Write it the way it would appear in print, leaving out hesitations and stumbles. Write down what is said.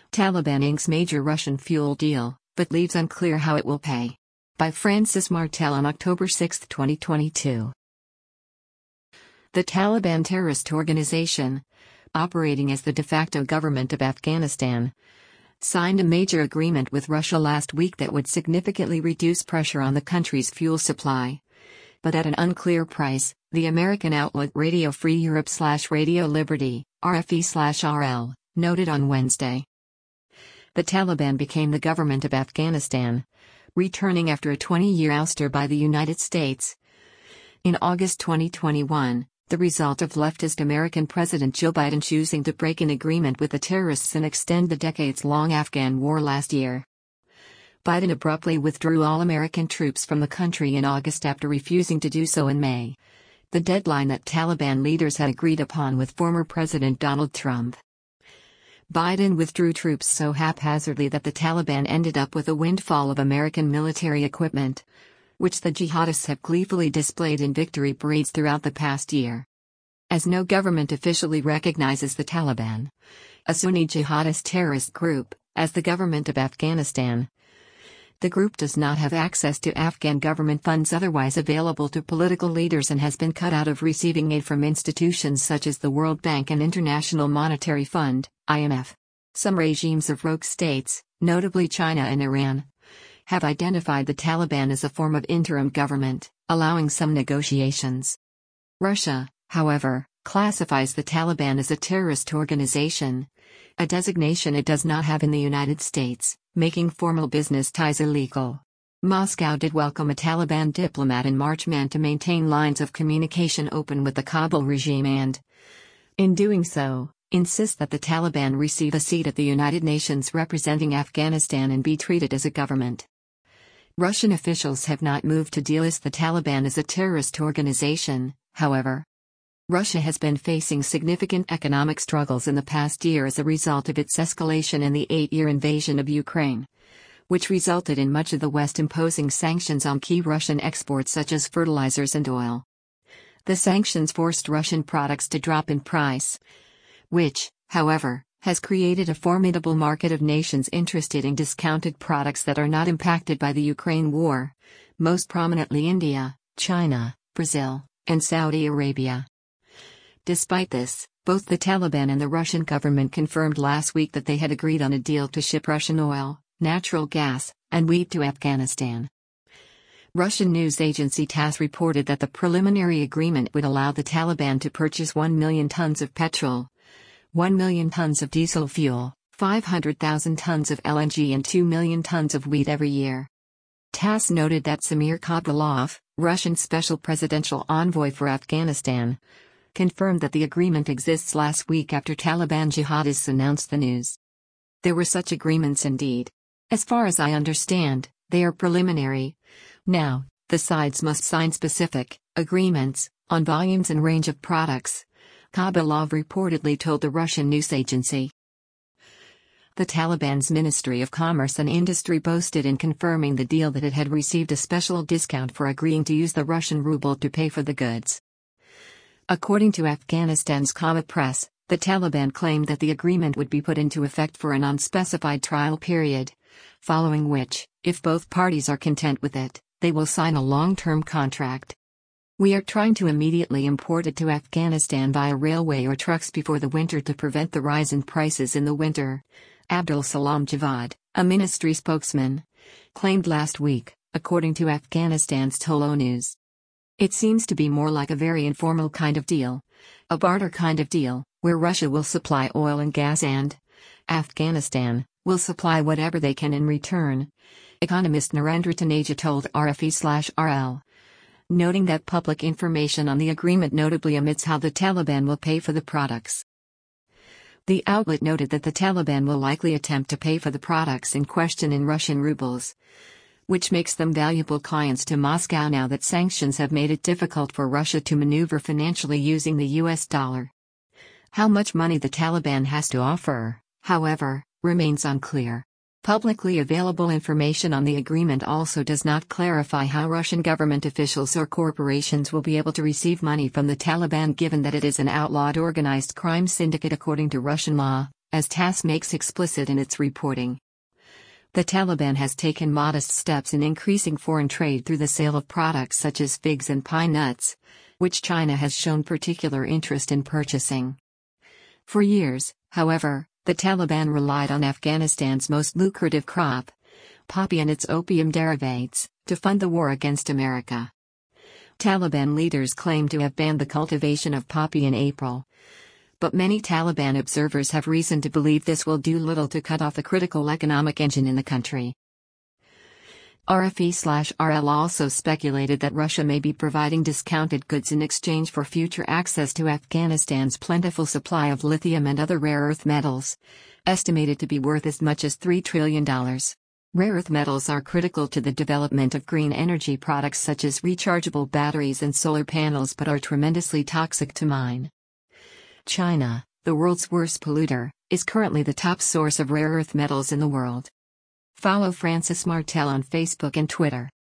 Taliban inks major Russian fuel deal, but leaves unclear how it will pay. By Francis Martel on October 6, 2022. The Taliban terrorist organization, operating as the de facto government of Afghanistan, signed a major agreement with Russia last week that would significantly reduce pressure on the country's fuel supply, but at an unclear price, the American outlet Radio Free Europe/Radio Liberty, RFE/RL, noted on Wednesday. The Taliban became the government of Afghanistan, returning after a 20-year ouster by the United States. In August 2021, the result of leftist American President Joe Biden choosing to break an agreement with the terrorists and extend the decades-long Afghan war last year. Biden abruptly withdrew all American troops from the country in August after refusing to do so in May, the deadline that Taliban leaders had agreed upon with former President Donald Trump. Biden withdrew troops so haphazardly that the Taliban ended up with a windfall of American military equipment, which the jihadists have gleefully displayed in victory parades throughout the past year. As no government officially recognizes the Taliban, a Sunni jihadist terrorist group, as the government of Afghanistan, the group does not have access to Afghan government funds otherwise available to political leaders and has been cut out of receiving aid from institutions such as the World Bank and International Monetary Fund, IMF. Some regimes of rogue states, notably China and Iran, have identified the Taliban as a form of interim government, allowing some negotiations. Russia, however, classifies the Taliban as a terrorist organization, a designation it does not have in the United States, making formal business ties illegal. Moscow did welcome a Taliban diplomat in March meant to maintain lines of communication open with the Kabul regime and, in doing so, insist that the Taliban receive a seat at the United Nations representing Afghanistan and be treated as a government. Russian officials have not moved to delist the Taliban as a terrorist organization, however. Russia has been facing significant economic struggles in the past year as a result of its escalation in the 8-year invasion of Ukraine, which resulted in much of the West imposing sanctions on key Russian exports such as fertilizers and oil. The sanctions forced Russian products to drop in price, which, however, has created a formidable market of nations interested in discounted products that are not impacted by the Ukraine war, most prominently India, China, Brazil, and Saudi Arabia. Despite this, both the Taliban and the Russian government confirmed last week that they had agreed on a deal to ship Russian oil, natural gas, and wheat to Afghanistan. Russian news agency TASS reported that the preliminary agreement would allow the Taliban to purchase 1 million tons of petrol, 1 million tons of diesel fuel, 500,000 tons of LNG and 2 million tons of wheat every year. TASS noted that Samir Kabulov, Russian special presidential envoy for Afghanistan, confirmed that the agreement exists last week after Taliban jihadists announced the news. There were such agreements indeed. As far as I understand, they are preliminary. Now, the sides must sign specific agreements on volumes and range of products, Kabulov reportedly told the Russian news agency. The Taliban's Ministry of Commerce and Industry boasted in confirming the deal that it had received a special discount for agreeing to use the Russian ruble to pay for the goods. According to Afghanistan's Kama Press, the Taliban claimed that the agreement would be put into effect for an unspecified trial period, following which, if both parties are content with it, they will sign a long-term contract. We are trying to immediately import it to Afghanistan via railway or trucks before the winter to prevent the rise in prices in the winter, Abdul Salam Javad, a ministry spokesman, claimed last week, according to Afghanistan's Tolo News. It seems to be more like a very informal kind of deal, a barter kind of deal, where Russia will supply oil and gas and Afghanistan will supply whatever they can in return, economist Narendra Taneja told RFE/RL, noting that public information on the agreement notably omits how the Taliban will pay for the products. The outlet noted that the Taliban will likely attempt to pay for the products in question in Russian rubles, which makes them valuable clients to Moscow now that sanctions have made it difficult for Russia to maneuver financially using the US dollar. How much money the Taliban has to offer, however, remains unclear. Publicly available information on the agreement also does not clarify how Russian government officials or corporations will be able to receive money from the Taliban given that it is an outlawed organized crime syndicate according to Russian law, as TASS makes explicit in its reporting. The Taliban has taken modest steps in increasing foreign trade through the sale of products such as figs and pine nuts, which China has shown particular interest in purchasing. For years, however, the Taliban relied on Afghanistan's most lucrative crop, poppy and its opium derivatives, to fund the war against America. Taliban leaders claim to have banned the cultivation of poppy in April, but many Taliban observers have reason to believe this will do little to cut off the critical economic engine in the country. RFE/RL also speculated that Russia may be providing discounted goods in exchange for future access to Afghanistan's plentiful supply of lithium and other rare earth metals, estimated to be worth as much as $3 trillion. Rare earth metals are critical to the development of green energy products such as rechargeable batteries and solar panels, but are tremendously toxic to mine. China, the world's worst polluter, is currently the top source of rare earth metals in the world. Follow Francis Martel on Facebook and Twitter.